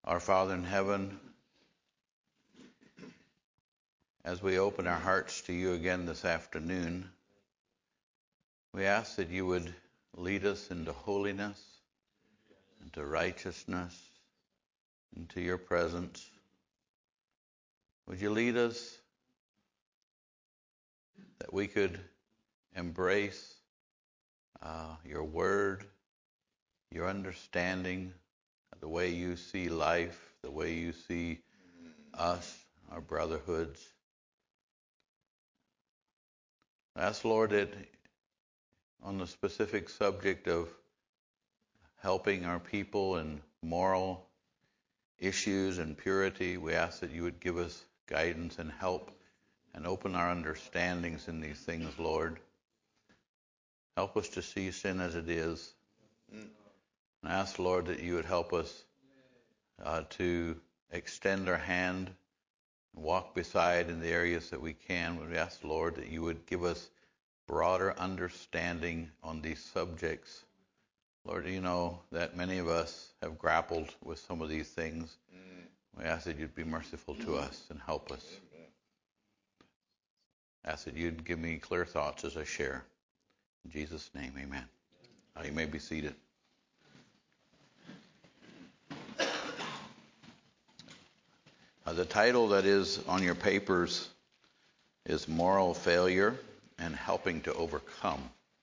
Our Father in heaven, as we open our hearts to you again this afternoon, we ask that you would lead us into holiness, into righteousness, into your presence. Would you lead us that we could embrace your word, your understanding, the way you see life, the way you see us, our brotherhoods. I ask, Lord, that on the specific subject of helping our people in moral issues and purity, we ask that you would give us guidance and help and open our understandings in these things, Lord. Help us to see sin as it is. And I ask, Lord, that you would help us to extend our hand and walk beside in the areas that we can. We ask, Lord, that you would give us broader understanding on these subjects. Lord, you know that many of us have grappled with some of these things. We ask that you'd be merciful to us and help us. I ask that you'd give me clear thoughts as I share. In Jesus' name, amen. You may be seated. The title that is on your papers is Moral Failure and Helping to Overcome.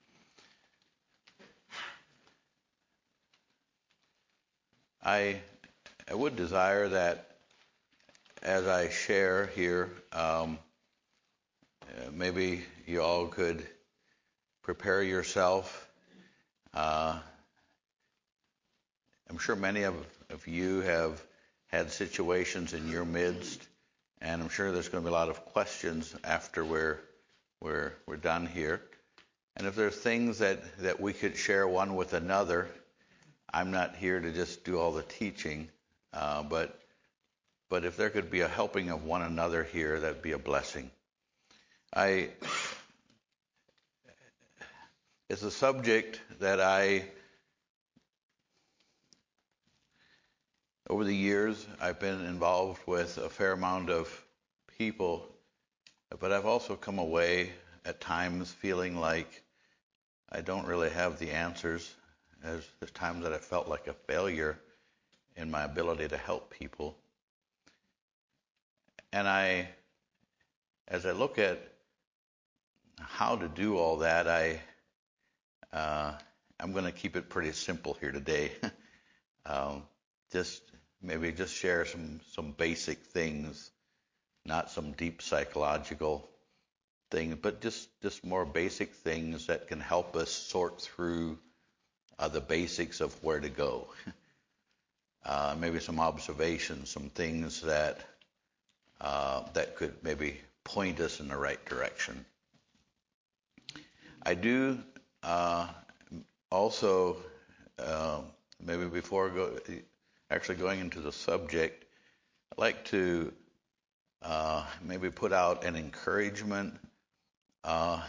I would desire that as I share here, maybe you all could prepare yourself. I'm sure many of you have had situations in your midst, and I'm sure there's going to be a lot of questions after we're done here. And if there's things that we could share one with another, I'm not here to just do all the teaching, but if there could be a helping of one another here, that'd be a blessing. It's a subject that over the years, I've been involved with a fair amount of people, but I've also come away at times feeling like I don't really have the answers. There's times that I felt like a failure in my ability to help people. And as I look at how to do all that, I'm going to keep it pretty simple here today. Just share some basic things, not some deep psychological things, but just more basic things that can help us sort through the basics of where to go. Maybe some observations, some things that could maybe point us in the right direction. I do also, maybe before going into the subject, I'd like to maybe put out an encouragement. The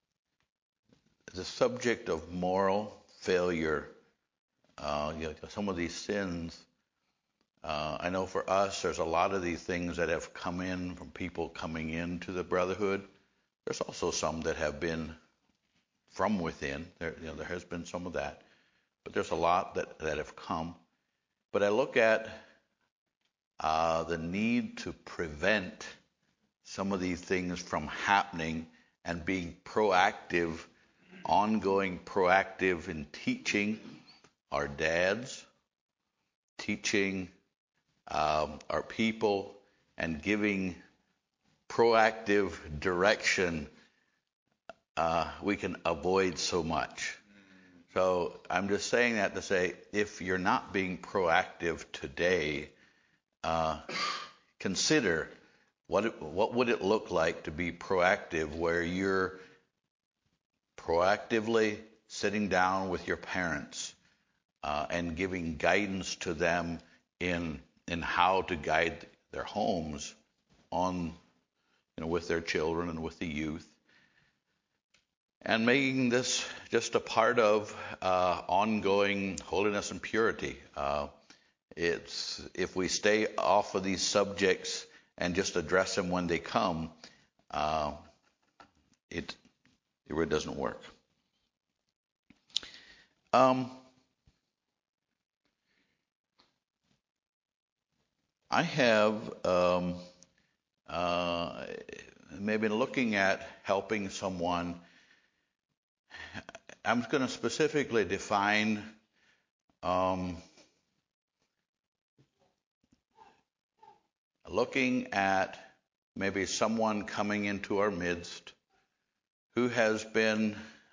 subject of moral failure, some of these sins, I know for us, there's a lot of these things that have come in from people coming into the brotherhood. There's also some that have been from within. There has been some of that, but there's a lot that have come. But I look at the need to prevent some of these things from happening and being proactive, ongoing proactive in teaching our dads, teaching our people, and giving proactive direction. We can avoid so much. So I'm just saying that to say, if you're not being proactive today, consider what would it look like to be proactive, where you're proactively sitting down with your parents and giving guidance to them in how to guide their homes on, with their children and with the youth. And making this just a part of ongoing holiness and purity. if we stay off of these subjects and just address them when they come, it really doesn't work. I have maybe looking at helping someone. I'm going to specifically define looking at maybe someone coming into our midst who has been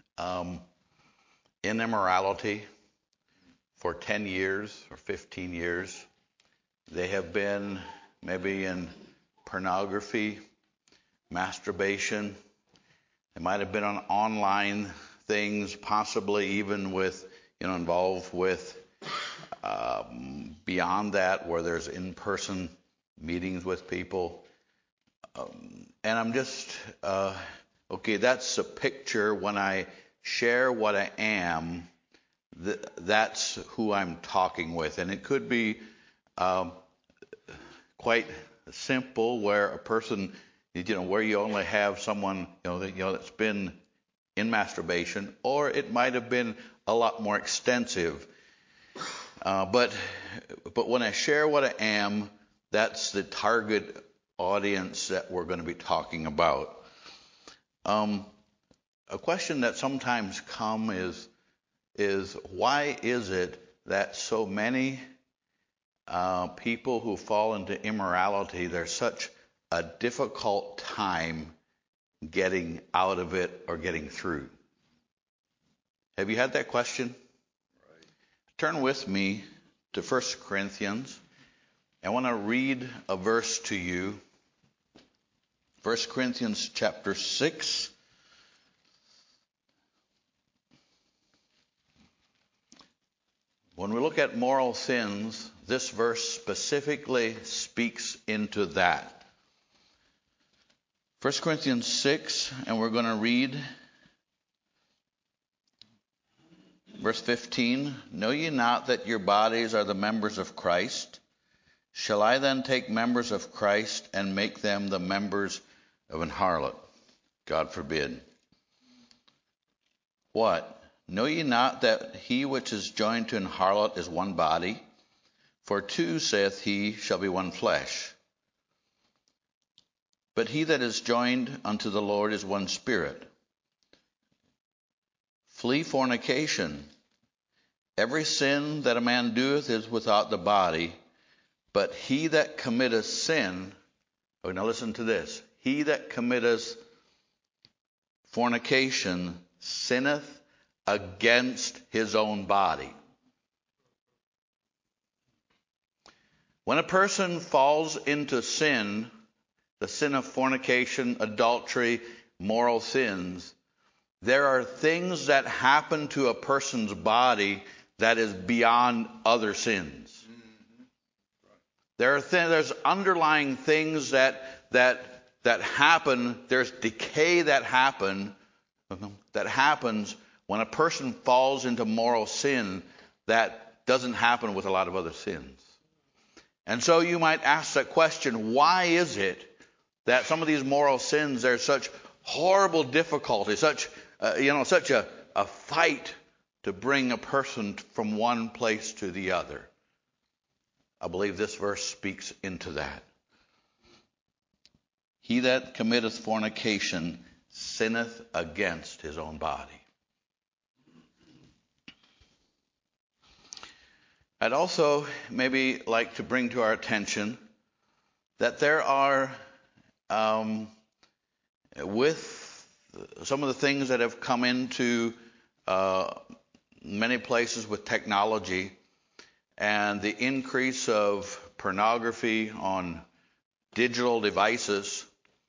in immorality for 10 years or 15 years. They have been maybe in pornography, masturbation. They might have been on online things, possibly even with, involved with beyond that, where there's in-person meetings with people. And I'm just, okay, that's a picture. When I share what I am, that's who I'm talking with. And it could be quite simple, where a person, where you only have someone, that's been in masturbation, or it might have been a lot more extensive. But when I share what I am, that's the target audience that we're going to be talking about. A question that sometimes comes is why is it that so many people who fall into immorality, there's such a difficult time getting out of it or getting through? Have you had that question? Right. Turn with me to 1 Corinthians. I want to read a verse to you. 1 Corinthians chapter 6. When we look at moral sins, this verse specifically speaks into that. 1 Corinthians 6, and we're going to read verse 15. Know ye not that your bodies are the members of Christ? Shall I then take members of Christ and make them the members of an harlot? God forbid. What? Know ye not that he which is joined to an harlot is one body? For two, saith he, shall be one flesh. But he that is joined unto the Lord is one spirit. Flee fornication. Every sin that a man doeth is without the body, but he that committeth sin, now listen to this, he that committeth fornication sinneth against his own body. When a person falls into sin, the sin of fornication, adultery, moral sins, there are things that happen to a person's body that is beyond other sins. There's underlying things that happen. There's decay that happens when a person falls into moral sin that doesn't happen with a lot of other sins. And so you might ask that question, why is it that some of these moral sins, there's such horrible difficulty, such a fight to bring a person from one place to the other? I believe this verse speaks into that. He that committeth fornication sinneth against his own body. I'd also maybe like to bring to our attention that there are, with some of the things that have come into many places with technology and the increase of pornography on digital devices,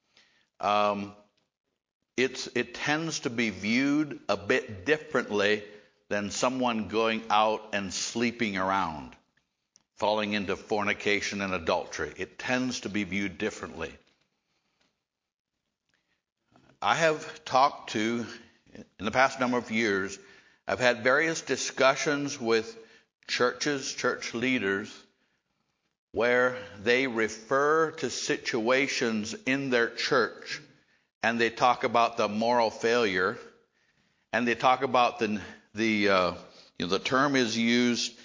it tends to be viewed a bit differently than someone going out and sleeping around, falling into fornication and adultery. It tends to be viewed differently. I have talked to, in the past number of years, I've had various discussions with churches, church leaders, where they refer to situations in their church and they talk about the moral failure, and they talk about the term is used.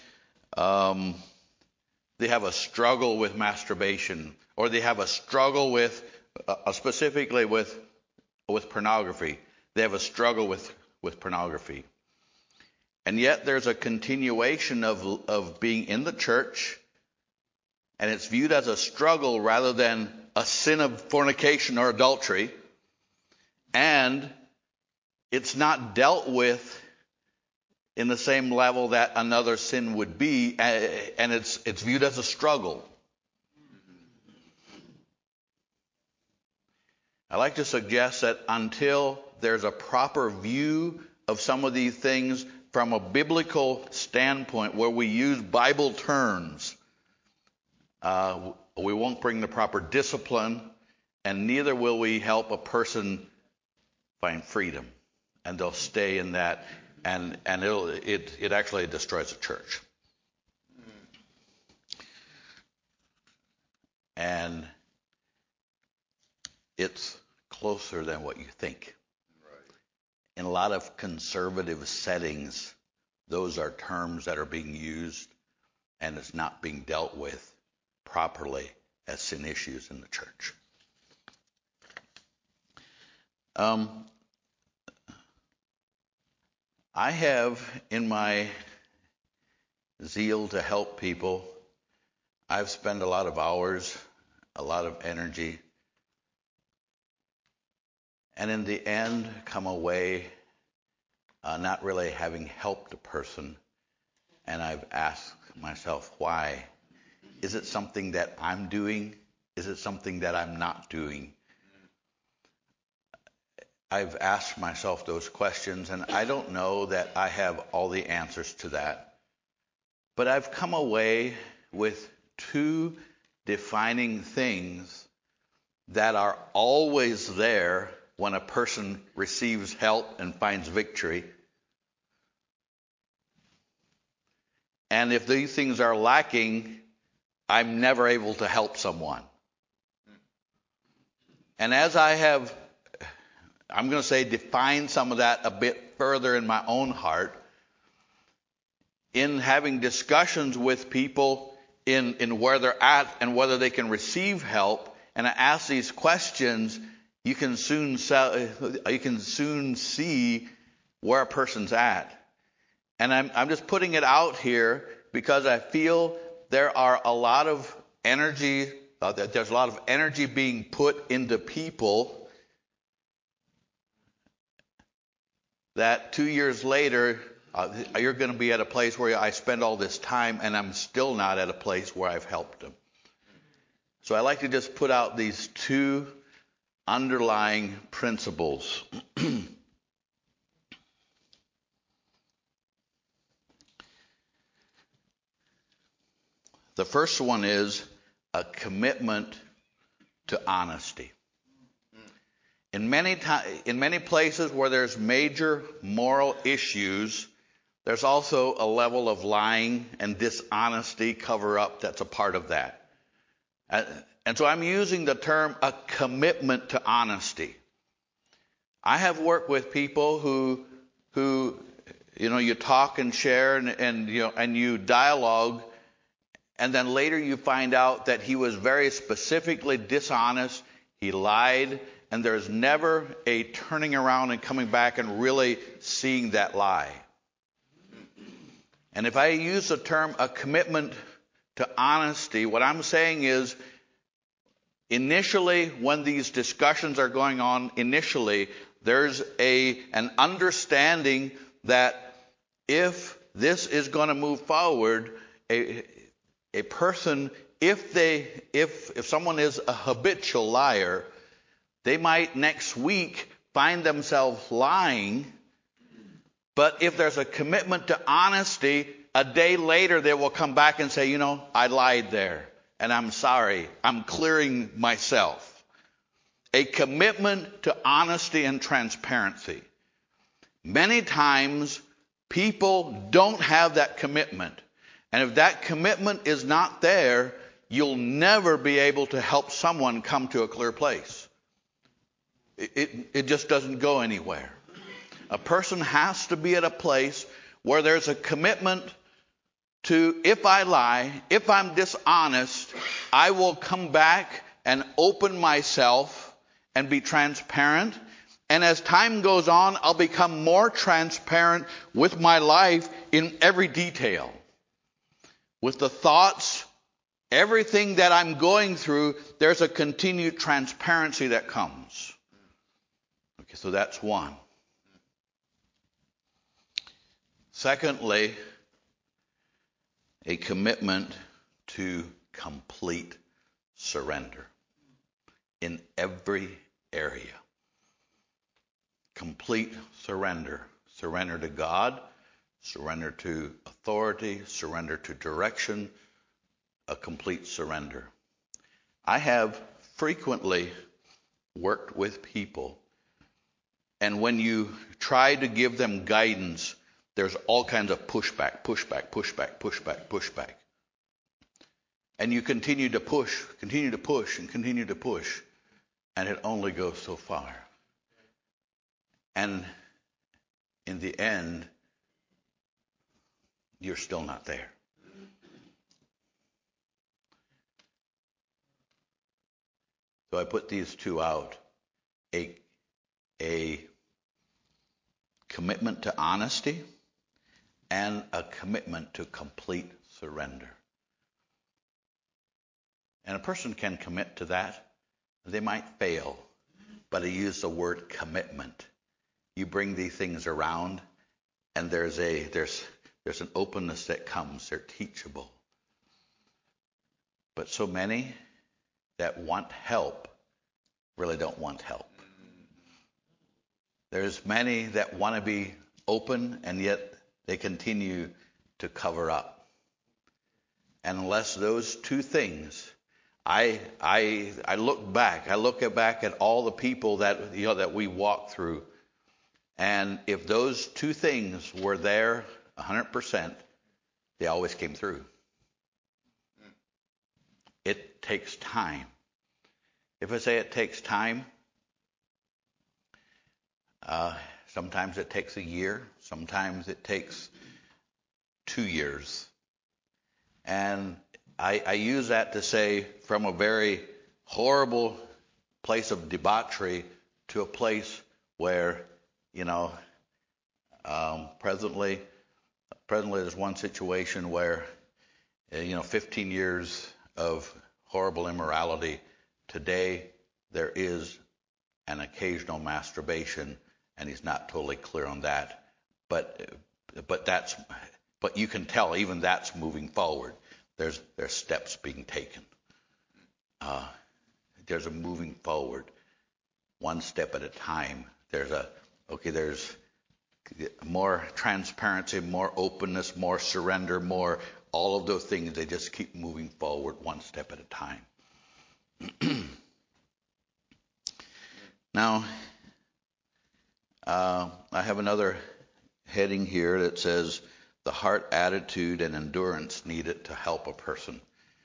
They have a struggle with masturbation, or they have a struggle with specifically with pornography. They have a struggle with pornography. And yet there's a continuation of being in the church, and it's viewed as a struggle rather than a sin of fornication or adultery. And it's not dealt with in the same level that another sin would be, and it's viewed as a struggle. I like to suggest that until there's a proper view of some of these things from a biblical standpoint, where we use Bible terms, we won't bring the proper discipline, and neither will we help a person find freedom, and they'll stay in that, and it actually destroys the church. And it's closer than what you think. Right. In a lot of conservative settings, those are terms that are being used, and it's not being dealt with properly as sin issues in the church. I have, in my zeal to help people, I've spent a lot of hours, a lot of energy, and in the end come away not really having helped a person. And I've asked myself, why? Is it something that I'm doing? Is it something that I'm not doing? I've asked myself those questions, and I don't know that I have all the answers to that. But I've come away with two defining things that are always there when a person receives help and finds victory. And if these things are lacking, I'm never able to help someone. And as I have, I'm going to say, defined some of that a bit further in my own heart, in having discussions with people in where they're at and whether they can receive help, and I ask these questions, you can soon see where a person's at. And I'm just putting it out here because I feel there are a lot of energy, there's a lot of energy being put into people that 2 years later, you're going to be at a place where I spend all this time and I'm still not at a place where I've helped them. So I like to just put out these two underlying principles. The first one is a commitment to honesty. In many places where there's major moral issues, there's also a level of lying and dishonesty, cover-up that's a part of that. And so I'm using the term a commitment to honesty. I have worked with people who you talk and share and you dialogue, and then later you find out that he was very specifically dishonest, he lied, and there's never a turning around and coming back and really seeing that lie. And if I use the term a commitment to honesty, what I'm saying is, initially, when these discussions are going on, there's an understanding that if this is going to move forward, a person, if someone is a habitual liar, they might next week find themselves lying. But if there's a commitment to honesty, a day later they will come back and say, I lied there, and I'm sorry. I'm clearing myself. A commitment to honesty and transparency. Many times people don't have that commitment. And if that commitment is not there, you'll never be able to help someone come to a clear place. It just doesn't go anywhere. A person has to be at a place where there's a commitment to, if I lie, if I'm dishonest, I will come back and open myself and be transparent. And as time goes on, I'll become more transparent with my life in every detail. With the thoughts, everything that I'm going through, there's a continued transparency that comes. Okay, so that's one. Secondly, a commitment to complete surrender in every area. Complete surrender. Surrender to God, surrender to authority, surrender to direction, a complete surrender. I have frequently worked with people, and when you try to give them guidance, there's all kinds of pushback. And you continue to push, and continue to push, and it only goes so far. And in the end, you're still not there. So I put these two out. A commitment to honesty and a commitment to complete surrender. And a person can commit to that. They might fail, but I use the word commitment. You bring these things around, and there's an openness that comes. They're teachable. But so many that want help really don't want help. There's many that want to be open, and yet they continue to cover up. And unless those two things, I look back at all the people that that we walk through, and if those two things were there 100%, they always came through. It takes time. If I say it takes time, sometimes it takes a year, sometimes it takes 2 years. And I use that to say from a very horrible place of debauchery to a place where, presently there's one situation where, 15 years of horrible immorality. Today there is an occasional masturbation, and he's not totally clear on that. But you can tell even that's moving forward. There's steps being taken. There's a moving forward, one step at a time. There's more transparency, more openness, more surrender, more all of those things. They just keep moving forward one step at a time. Now, I have another heading here that says the heart attitude and endurance needed to help a person.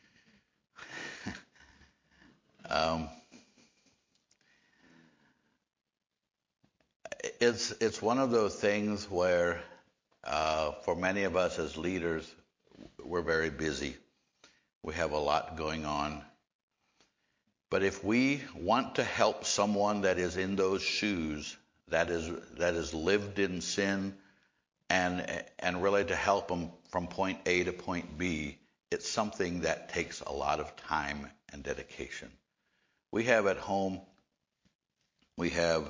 It's one of those things where for many of us as leaders, we're very busy. We have a lot going on. But if we want to help someone that is in those shoes, that is lived in sin, and really to help them from point A to point B, it's something that takes a lot of time and dedication. We have at home, we have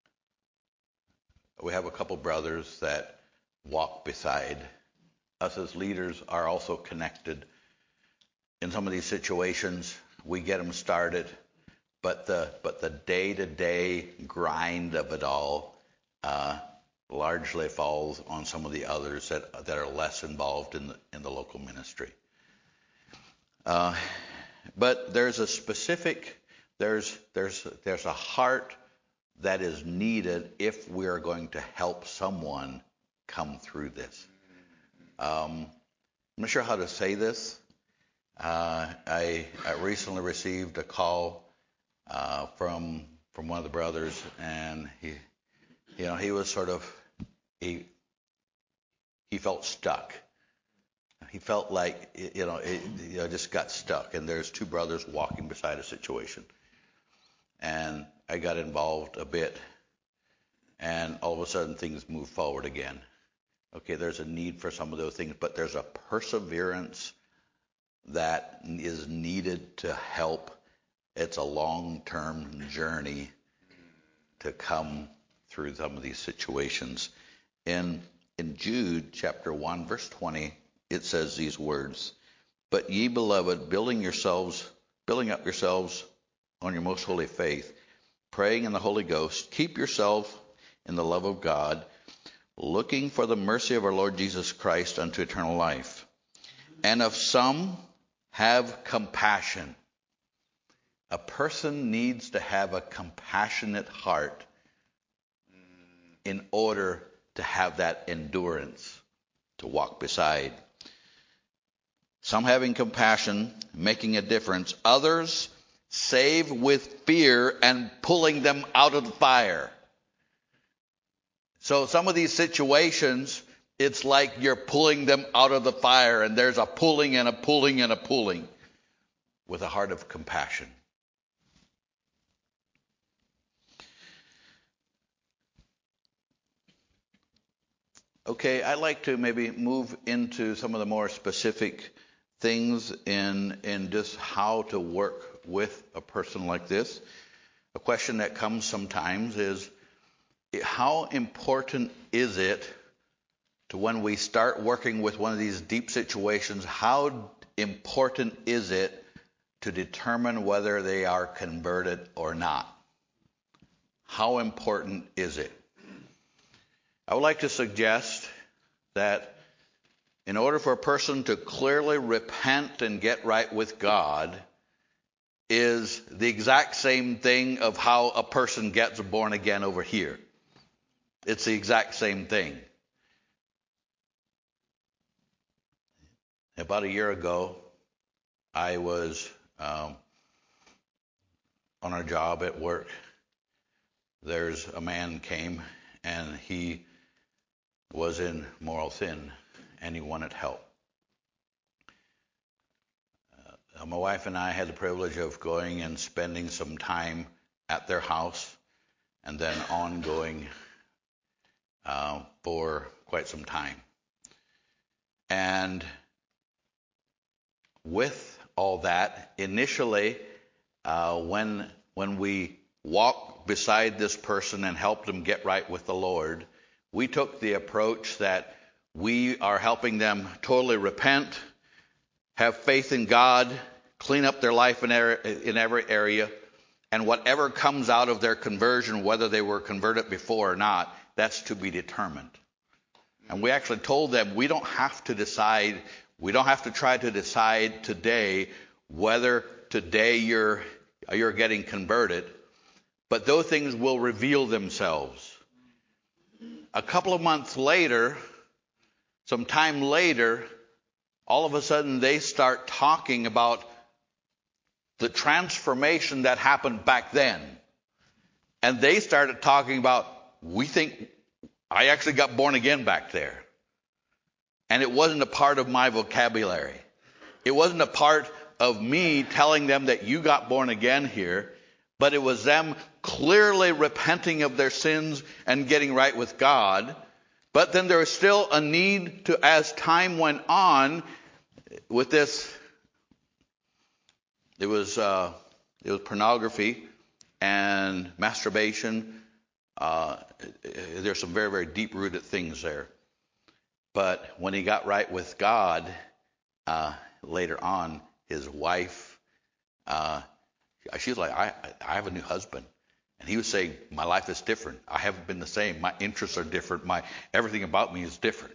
a couple brothers that walk beside us as leaders, are also connected. In some of these situations, we get them started, but the day-to-day grind of it all largely falls on some of the others that are less involved in the local ministry. But there's a specific, there's a heart that is needed if we are going to help someone come through this. I'm not sure how to say this. I recently received a call from one of the brothers, and he was sort of he felt stuck. He felt like just got stuck, and there's two brothers walking beside a situation, and I got involved a bit, and all of a sudden things move forward again. Okay, there's a need for some of those things, but there's a perseverance that is needed to help. It's a long-term journey to come through some of these situations. In Jude chapter 1, verse 20, it says these words, "But ye, beloved, building up yourselves on your most holy faith, praying in the Holy Ghost, keep yourself in the love of God, looking for the mercy of our Lord Jesus Christ unto eternal life. And of some have compassion." A person needs to have a compassionate heart in order to have that endurance to walk beside. Some having compassion, making a difference. Others save with fear and pulling them out of the fire. So some of these situations, it's like you're pulling them out of the fire, and there's a pulling and a pulling and a pulling with a heart of compassion. Okay, I'd like to maybe move into some of the more specific things in just how to work with a person like this. A question that comes sometimes is, how important is it to, when we start working with one of these deep situations, how important is it to determine whether they are converted or not? How important is it? I would like to suggest that in order for a person to clearly repent and get right with God is the exact same thing of how a person gets born again over here. It's the exact same thing. About a year ago, I was on a job at work. There's a man came, and he was in moral sin, and he wanted help. My wife and I had the privilege of going and spending some time at their house, and then ongoing for quite some time. And with all that, initially, when we walked beside this person and helped them get right with the Lord, we took the approach that we are helping them totally repent, have faith in God, clean up their life in every area, and whatever comes out of their conversion, whether they were converted before or not, that's to be determined. And we actually told them, we don't have to decide, we don't have to try to decide today whether today you're getting converted, but those things will reveal themselves. A couple of months later, some time later, all of a sudden they start talking about the transformation that happened back then. And they started talking about, we think I actually got born again back there. And it wasn't a part of my vocabulary. It wasn't a part of me telling them that you got born again here, but it was them clearly repenting of their sins and getting right with God. But then there was still a need to, as time went on with this, it was pornography and masturbation. There's some very, very deep-rooted things there. But when he got right with God, later on, his wife, she was like, I have a new husband. And he was saying, my life is different. I haven't been the same. My interests are different. Everything about me is different.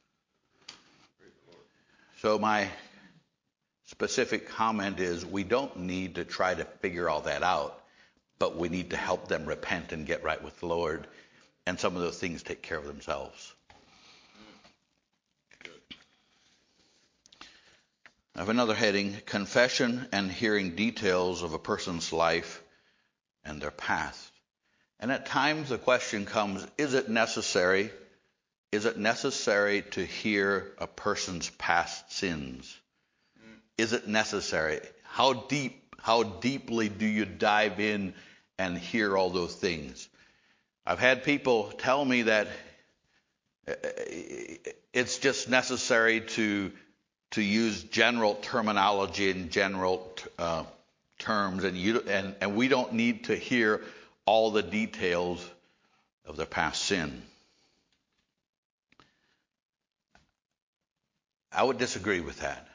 So my specific comment is, we don't need to try to figure all that out, but we need to help them repent and get right with the Lord. And some of those things take care of themselves. I have another heading, confession and hearing details of a person's life and their past. And at times the question comes, is it necessary? Is it necessary to hear a person's past sins? Is it necessary? How deeply do you dive in and hear all those things? I've had people tell me that it's just necessary to use general terminology and general terms, and we don't need to hear all the details of their past sin. I would disagree with that.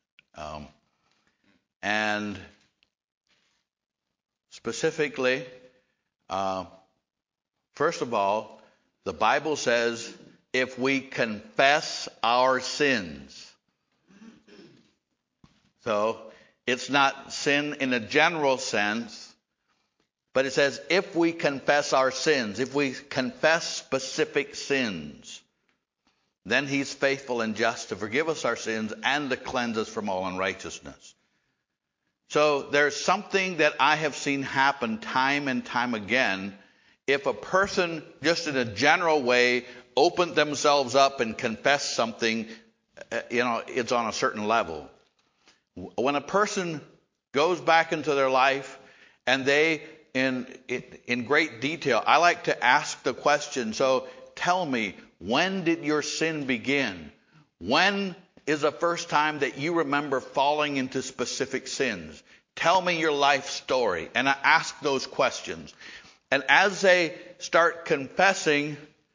And specifically, first of all, the Bible says if we confess our sins. So it's not sin in a general sense, but it says if we confess our sins, if we confess specific sins, then he's faithful and just to forgive us our sins and to cleanse us from all unrighteousness. So there's something that I have seen happen time and time again. If a person just in a general way opened themselves up and confessed something, it's on a certain level. When a person goes back into their life and they, in great detail, I like to ask the question, so tell me, when did your sin begin? When is the first time that you remember falling into specific sins? Tell me your life story. And I ask those questions. And as they start confessing,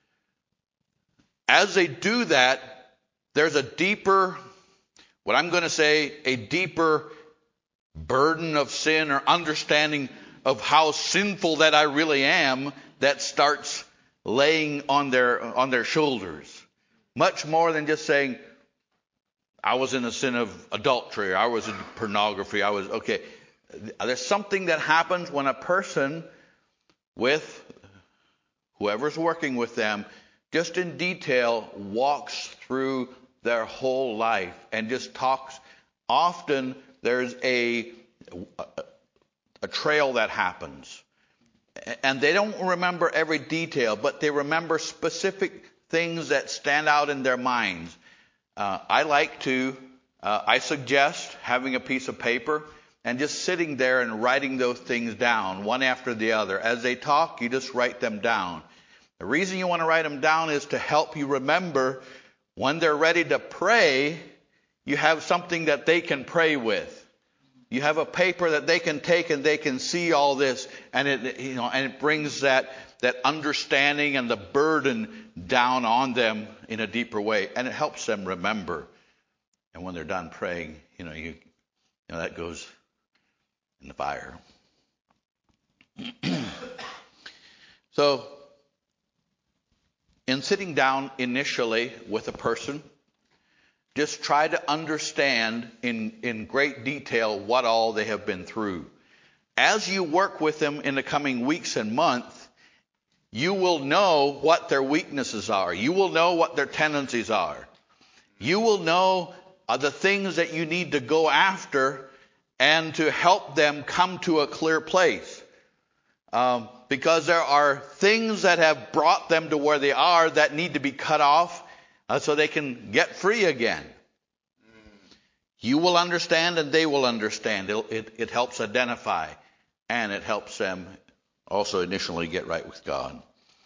as they do that, there's a deeper, what I'm going to say, a deeper burden of sin or understanding of how sinful that I really am that starts laying on their shoulders. Much more than just saying, I was in a sin of adultery, or I was in pornography, okay. There's something that happens when a person with whoever's working with them, just in detail, walks through their whole life and just talks. Often there's a trail that happens. And they don't remember every detail, but they remember specific things that stand out in their minds. I suggest having a piece of paper and just sitting there and writing those things down, one after the other. As they talk, you just write them down. The reason you want to write them down is to help you remember when they're ready to pray, you have something that they can pray with. You have a paper that they can take and they can see all this, and it brings that understanding and the burden down on them in a deeper way, and it helps them remember. And when they're done praying, that goes in the fire. So, in sitting down initially with a person, just try to understand in great detail what all they have been through. As you work with them in the coming weeks and months, you will know what their weaknesses are. You will know what their tendencies are. You will know the things that you need to go after and to help them come to a clear place. Because there are things that have brought them to where they are that need to be cut off so they can get free again. You will understand and they will understand. It helps identify, and it helps them also initially get right with God.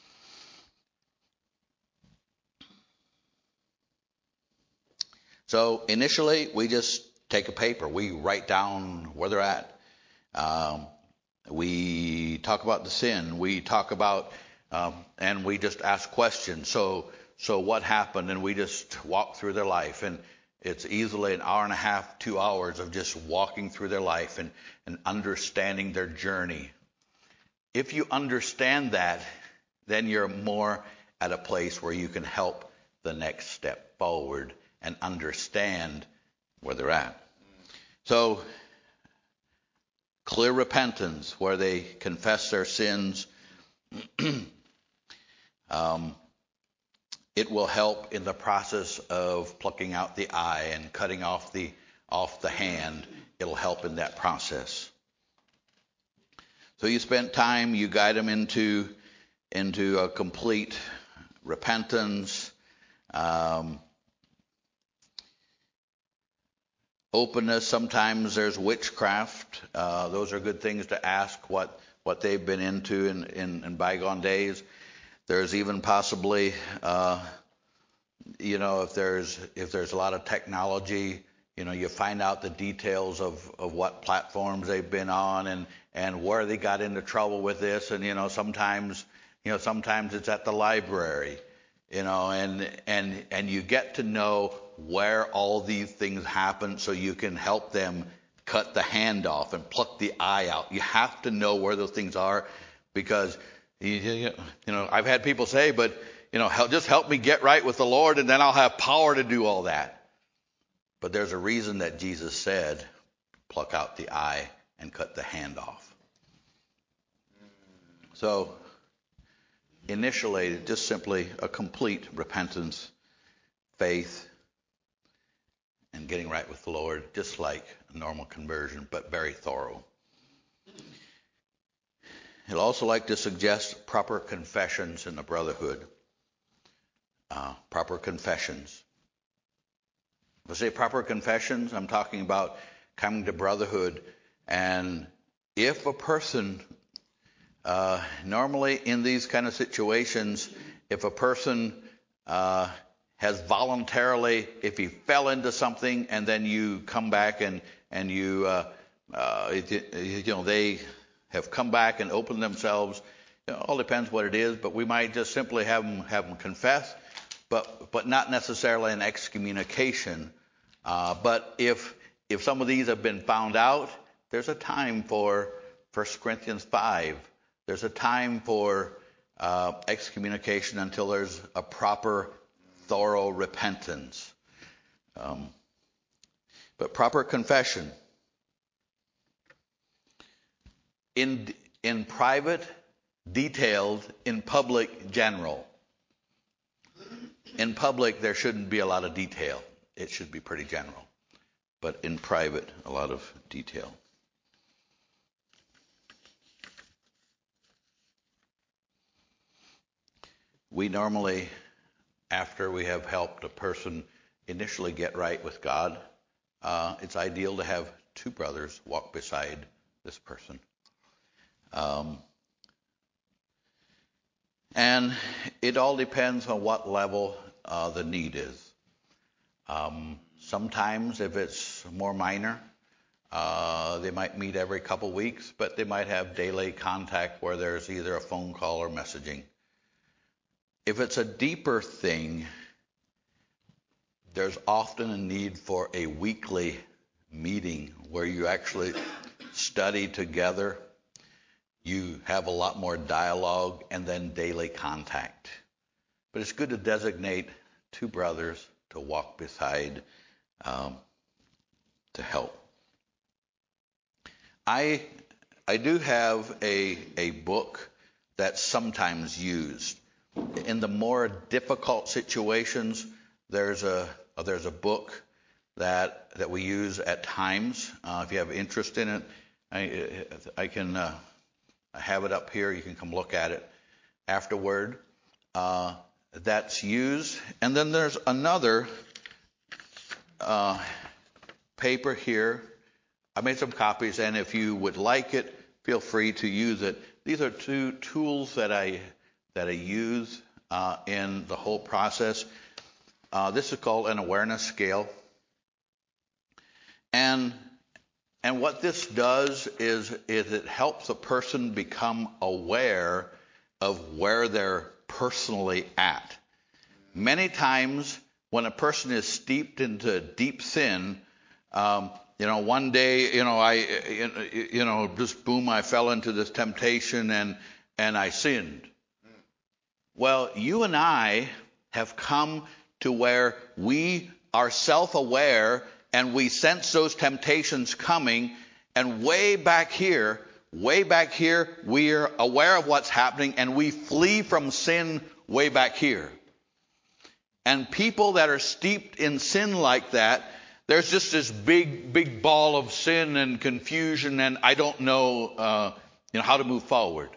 So initially, we just take a paper. We write down where they're at. We talk about the sin. We talk about, and we just ask questions. So what happened? And we just walk through their life. And it's easily an hour and a half, 2 hours of just walking through their life and understanding their journey. If you understand that, then you're more at a place where you can help the next step forward and understand where they're at. So, clear repentance, where they confess their sins. It will help in the process of plucking out the eye and cutting off the off the hand. It'll help in that process. So you spent time, you guide them into a complete repentance, openness. Sometimes there's witchcraft. Those are good things to ask what they've been into in bygone days. There's even possibly, if there's a lot of technology, you find out the details of what platforms they've been on and where they got into trouble with this. And, sometimes it's at the library, and you get to know where all these things happen so you can help them cut the hand off and pluck the eye out. You have to know where those things are, because, I've had people say, but, just help me get right with the Lord and then I'll have power to do all that. But there's a reason that Jesus said, pluck out the eye and cut the hand off. So initially, just simply a complete repentance, faith, and getting right with the Lord, just like a normal conversion, but very thorough. He'd also like to suggest proper confessions in the brotherhood. Proper confessions. When I say proper confessions, I'm talking about coming to brotherhood. And if a person, normally in these kind of situations, if a person has voluntarily, if he fell into something and then you come back and you, they have come back and opened themselves, it all depends what it is, but we might just simply have them confess, but not necessarily an excommunication. But if some of these have been found out, there's a time for 1 Corinthians 5. There's a time for excommunication until there's a proper, thorough repentance. But proper confession. In private, detailed. In public, general. In public, there shouldn't be a lot of detail. It should be pretty general. But in private, a lot of detail. We normally, after we have helped a person initially get right with God, it's ideal to have two brothers walk beside this person. And it all depends on what level the need is. Sometimes if it's more minor, they might meet every couple weeks, but they might have daily contact where there's either a phone call or messaging. If it's a deeper thing, there's often a need for a weekly meeting where you actually study together. You have a lot more dialogue and then daily contact. But it's good to designate two brothers to walk beside, to help. I do have a book that's sometimes used. In the more difficult situations, there's a book that we use at times. If you have interest in it, I can have it up here. You can come look at it afterward. That's used. And then there's another paper here. I made some copies, and if you would like it, feel free to use it. These are two tools that I use in the whole process. This is called an awareness scale. And what this does is it helps a person become aware of where they're personally at. Many times when a person is steeped into deep sin, one day, I just boom, I fell into this temptation and I sinned. Well, you and I have come to where we are self-aware and we sense those temptations coming, and way back here, we are aware of what's happening and we flee from sin way back here. And people that are steeped in sin like that, there's just this big ball of sin and confusion, and I don't know, how to move forward.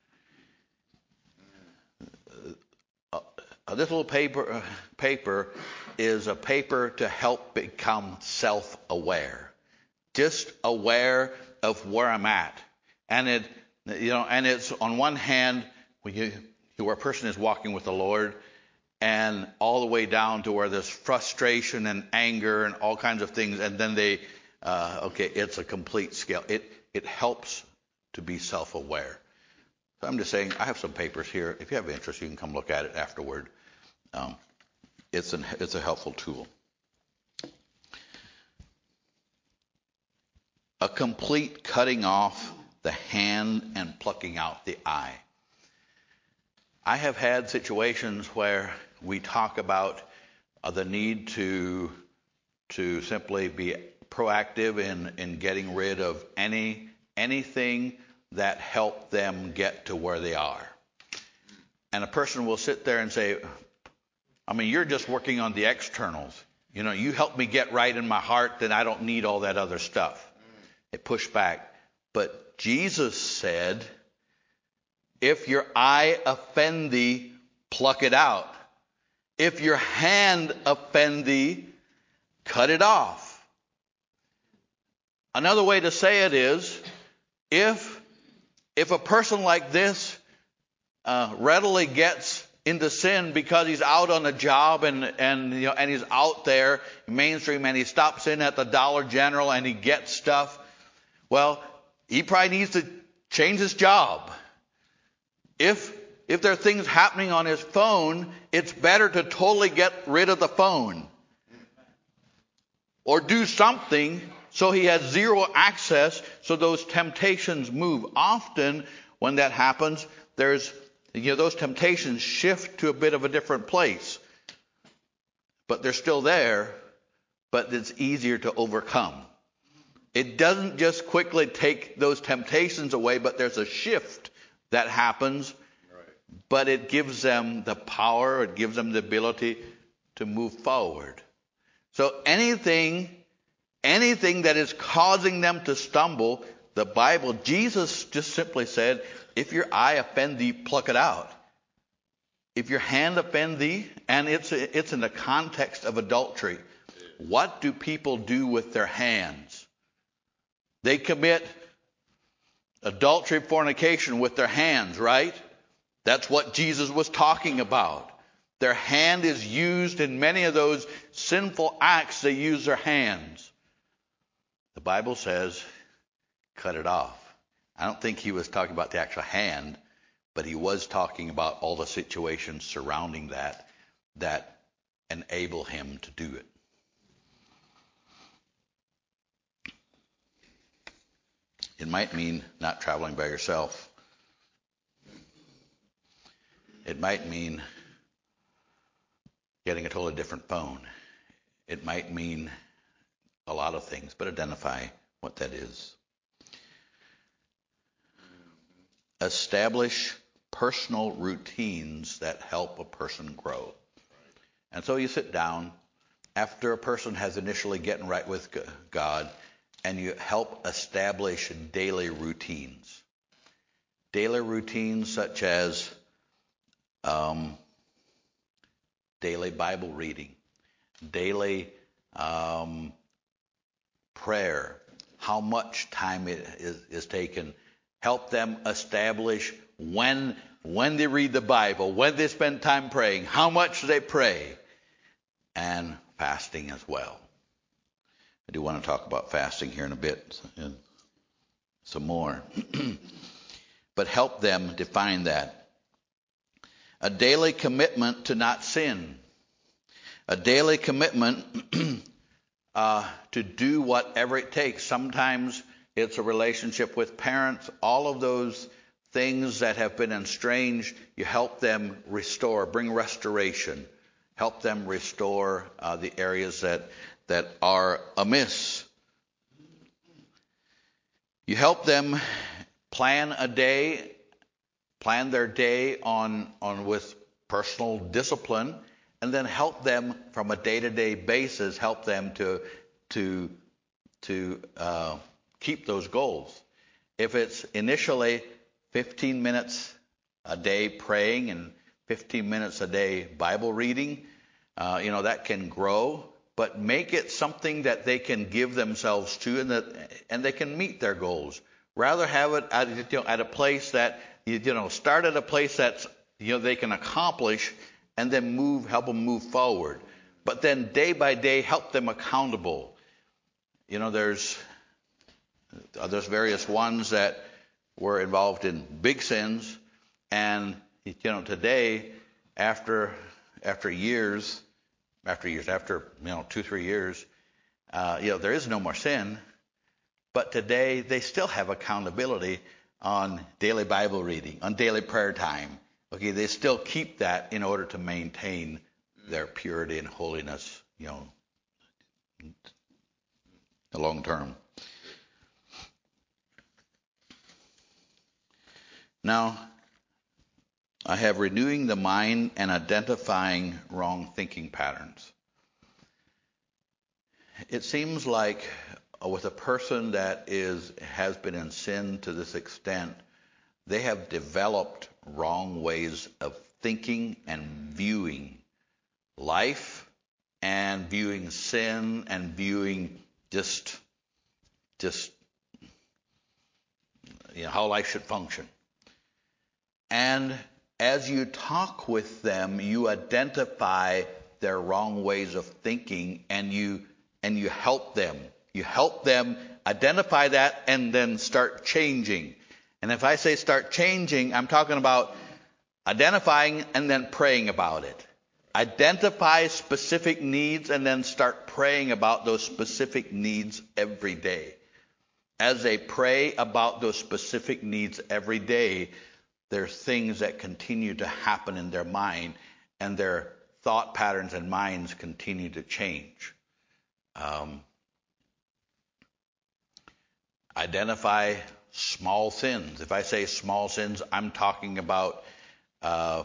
This little paper is a paper to help become self-aware, just aware of where I'm at, and it's on one hand where a person is walking with the Lord, and all the way down to where there's frustration and anger and all kinds of things, and then it's a complete scale. It helps to be self-aware. So I'm just saying, I have some papers here. If you have interest, you can come look at it afterward. It's a helpful tool. A complete cutting off the hand and plucking out the eye. I have had situations where we talk about the need to simply be proactive in getting rid of anything that helped them get to where they are. And a person will sit there and say, you're just working on the externals. You help me get right in my heart, then I don't need all that other stuff. It pushed back. But Jesus said, if your eye offend thee, pluck it out. If your hand offend thee, cut it off. Another way to say it is, if a person like this readily gets into sin because he's out on a job and he's out there mainstream, and he stops in at the Dollar General and he gets stuff, well, he probably needs to change his job. If there are things happening on his phone, it's better to totally get rid of the phone. Or do something so he has zero access, so those temptations move. Often when that happens, there's those temptations shift to a bit of a different place. But they're still there, but it's easier to overcome. It doesn't just quickly take those temptations away, but there's a shift that happens. Right. But it gives them the power, it gives them the ability to move forward. So anything that is causing them to stumble, the Bible, Jesus just simply said, if your eye offend thee, pluck it out. If your hand offend thee, and it's in the context of adultery. What do people do with their hands? They commit adultery, fornication with their hands, right? That's what Jesus was talking about. Their hand is used in many of those sinful acts. They use their hands. The Bible says, cut it off. I don't think he was talking about the actual hand, but he was talking about all the situations surrounding that enable him to do it. It might mean not traveling by yourself. It might mean getting a totally different phone. It might mean a lot of things, but identify what that is. Establish personal routines that help a person grow. And so you sit down after a person has initially gotten right with God, and you help establish daily routines. Daily routines such as daily Bible reading, daily prayer, how much time it is taken. Help them establish when they read the Bible, when they spend time praying, how much they pray, and fasting as well. I do want to talk about fasting here in a bit, some more. But help them define that. A daily commitment to not sin. A daily commitment to do whatever it takes. Sometimes it's a relationship with parents. All of those things that have been estranged, you help them restore, bring restoration. Help them restore the areas that are amiss. You help them plan their day on with personal discipline, and then help them from a day-to-day basis, help them to to keep those goals. If it's initially 15 minutes a day praying and 15 minutes a day Bible reading, that can grow. But make it something that they can give themselves to, and they can meet their goals. Rather have it at a place that start at a place that's they can accomplish, and then help them move forward. But then day by day help them accountable. There's various ones that were involved in big sins, and today after 2-3 years, there is no more sin. But today they still have accountability on daily Bible reading, on daily prayer time. Okay, they still keep that in order to maintain their purity and holiness, the long term. Now, I have renewing the mind and identifying wrong thinking patterns. It seems like with a person that has been in sin to this extent, they have developed wrong ways of thinking and viewing life, and viewing sin, and viewing just how life should function. And as you talk with them, you identify their wrong ways of thinking, and you help them. You help them identify that and then start changing. And if I say start changing, I'm talking about identifying and then praying about it. Identify specific needs and then start praying about those specific needs every day. As they pray about those specific needs every day, there's things that continue to happen in their mind, and their thought patterns and minds continue to change. Identify small sins. If I say small sins, I'm talking about, I'll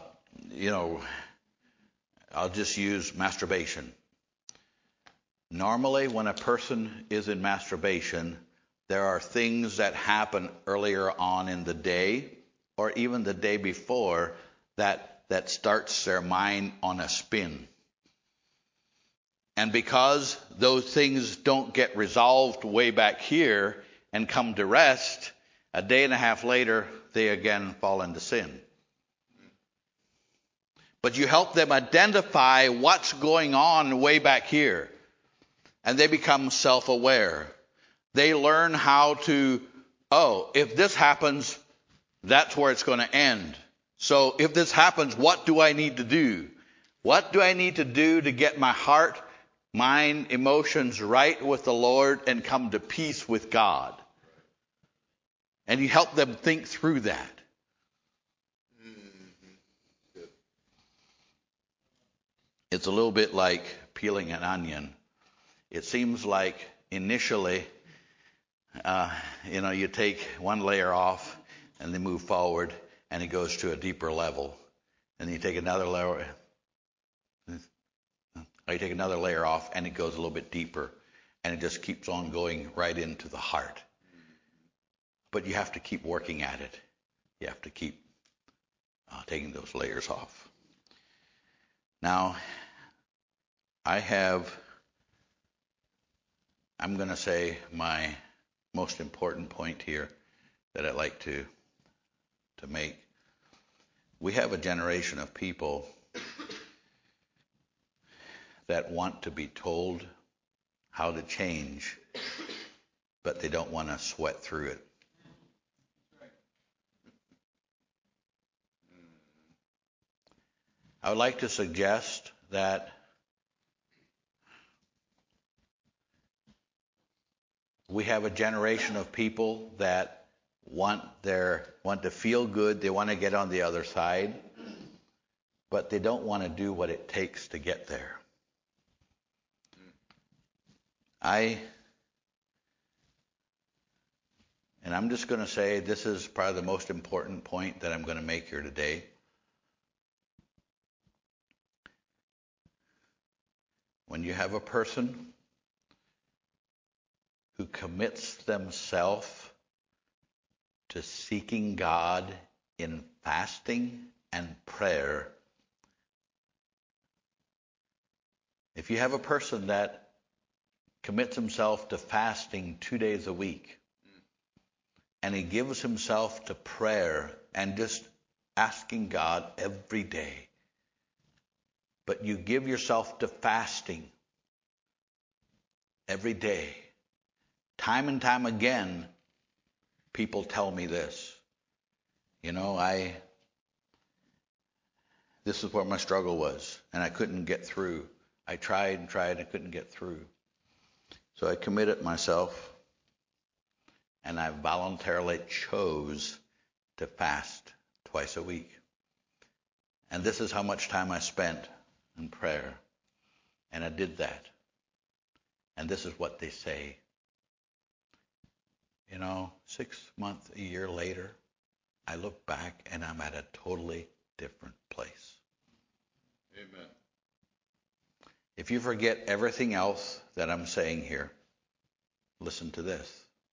just use masturbation. Normally, when a person is in masturbation, there are things that happen earlier on in the day, or even the day before, that starts their mind on a spin. And because those things don't get resolved way back here and come to rest, a day and a half later, they again fall into sin. But you help them identify what's going on way back here, and they become self-aware. They learn how to, if this happens, that's where it's going to end. So if this happens, what do I need to do? What do I need to do to get my heart, mind, emotions right with the Lord and come to peace with God? And you help them think through that. It's a little bit like peeling an onion. It seems like initially, you take one layer off and then move forward, and it goes to a deeper level. And you take another layer, off, and it goes a little bit deeper, and it just keeps on going right into the heart. But you have to keep working at it. You have to keep taking those layers off. Now, I'm going to say my most important point here that I'd like to make. We have a generation of people that want to be told how to change, but they don't want to sweat through it. I would like to suggest that we have a generation of people that want to feel good, they want to get on the other side, but they don't want to do what it takes to get there. And I'm just going to say this is probably the most important point that I'm going to make here today. When you have a person who commits themselves to seeking God in fasting and prayer, if you have a person that commits himself to fasting 2 days a week, and he gives himself to prayer and just asking God every day, but you give yourself to fasting every day, time and time again, people tell me this. This is where my struggle was, and I couldn't get through. I tried and tried, and I couldn't get through. So I committed myself, and I voluntarily chose to fast twice a week. And this is how much time I spent in prayer. And I did that. And this is what they say. 6 months, a year later, I look back and I'm at a totally different place. Amen. If you forget everything else that I'm saying here, listen to this.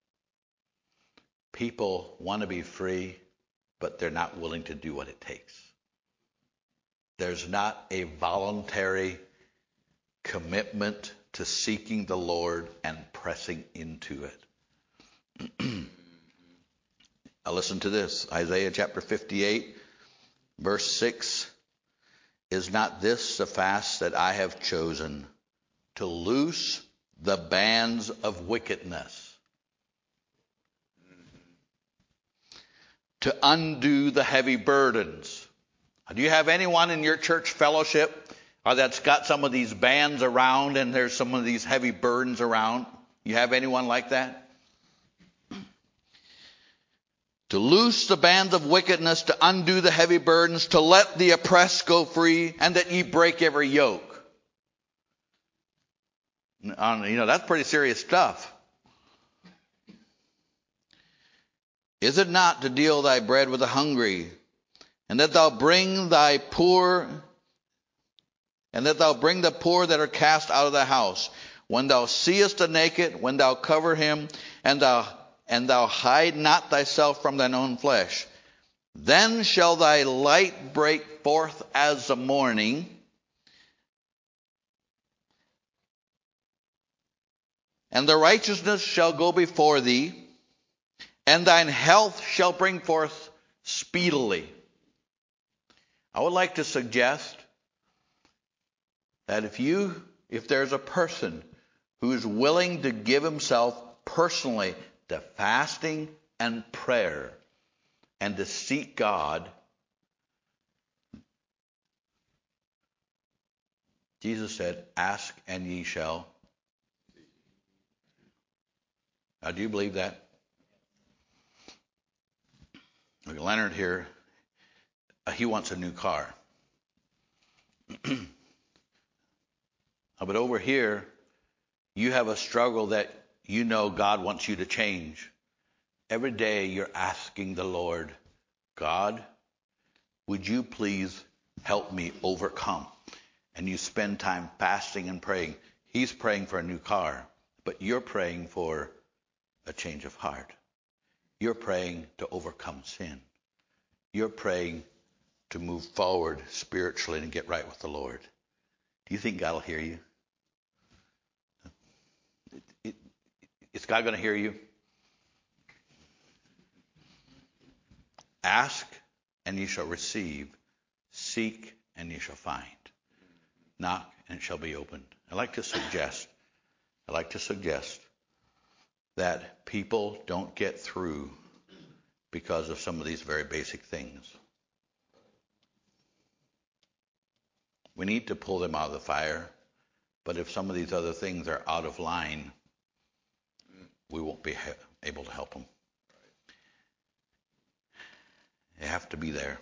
People want to be free, but they're not willing to do what it takes. There's not a voluntary commitment to seeking the Lord and pressing into it. Now listen to this. Isaiah chapter 58, verse 6. Is not this the fast that I have chosen, to loose the bands of wickedness, to undo the heavy burdens? Do you have anyone in your church fellowship that's got some of these bands around and there's some of these heavy burdens around? You have anyone like that? To loose the bands of wickedness, to undo the heavy burdens, to let the oppressed go free, and that ye break every yoke. That's pretty serious stuff. Is it not to deal thy bread with the hungry, and that thou bring the poor that are cast out of the house? When thou seest the naked, when thou cover him, and thou hide not thyself from thine own flesh, then shall thy light break forth as the morning, and the righteousness shall go before thee, and thine health shall bring forth speedily. I would like to suggest that if there's a person who's willing to give himself personally to fasting and prayer and to seek God, Jesus said, ask and ye shall. Now, do you believe that? Look, Leonard here, he wants a new car. But over here, you have a struggle that God wants you to change. Every day you're asking the Lord, God, would you please help me overcome? And you spend time fasting and praying. He's praying for a new car, but you're praying for a change of heart. You're praying to overcome sin. You're praying to move forward spiritually and get right with the Lord. Do you think God will hear you? Is God going to hear you? Ask and you shall receive. Seek and you shall find. Knock and it shall be opened. I like to suggest that people don't get through because of some of these very basic things. We need to pull them out of the fire, but if some of these other things are out of line, we won't be able to help them. They have to be there.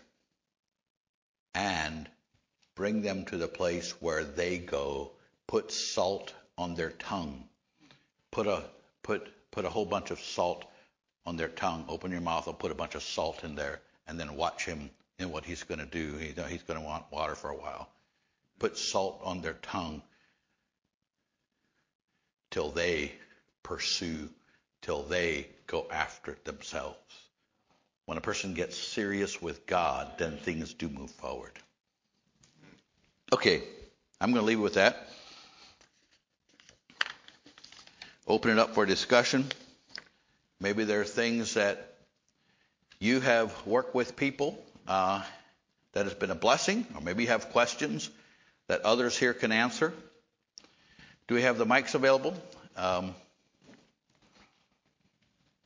And bring them to the place where they go. Put salt on their tongue. Put a whole bunch of salt on their tongue. Open your mouth and put a bunch of salt in there, and then watch him in what he's going to do. He's going to want water for a while. Put salt on their tongue till they pursue till they go after it themselves. When a person gets serious with God, then things do move forward. Okay, I'm going to leave it with that. Open it up for discussion. Maybe there are things that you have worked with people that has been a blessing, or maybe you have questions that others here can answer. Do we have the mics available?